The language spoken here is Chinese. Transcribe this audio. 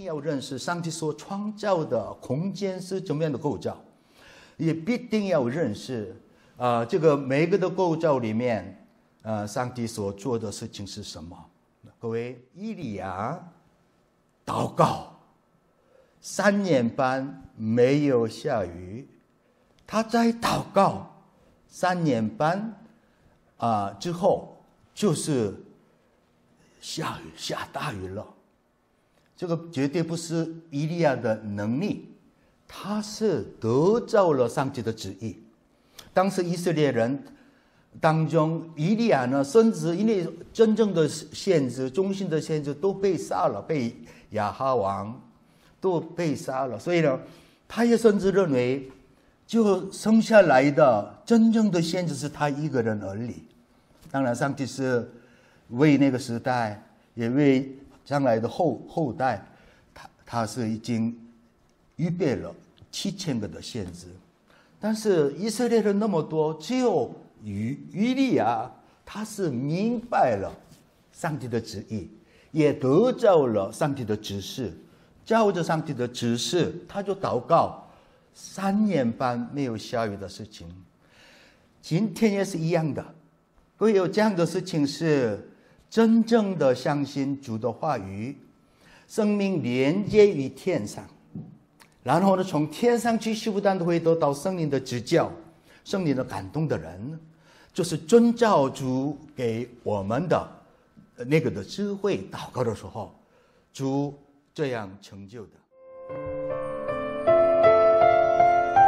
要认识上帝所创造的空间是怎么样的构造，也必定要认识这个每个的构造里面，上帝所做的事情是什么。各位，以利亚祷告3年半没有下雨，他在祷告3年半之后就是下大雨了。这个绝对不是以利亚的能力，他是得着了上帝的旨意。当时以色列人当中，以利亚呢，甚至因为真正的先知、忠心的先知都被杀了，被亚哈王都被杀了，所以呢，他也甚至认为，就生下来的真正的先知是他一个人而已。当然，上帝是为那个时代，也为将来的后代，他是已经预备了7000个的先知。但是以色列人那么多，只有以利亚他是明白了上帝的旨意，也得着了上帝的指示，照着上帝的指示，他就祷告3年半没有下雨的事情。今天也是一样的，会有这样的事情，是真正的相信主的话语，生命连接于天上，然后呢，从天上去不断的会得到圣灵的指教、圣灵的感动的人，就是遵照主给我们的那个的智慧祷告的时候，主这样成就的。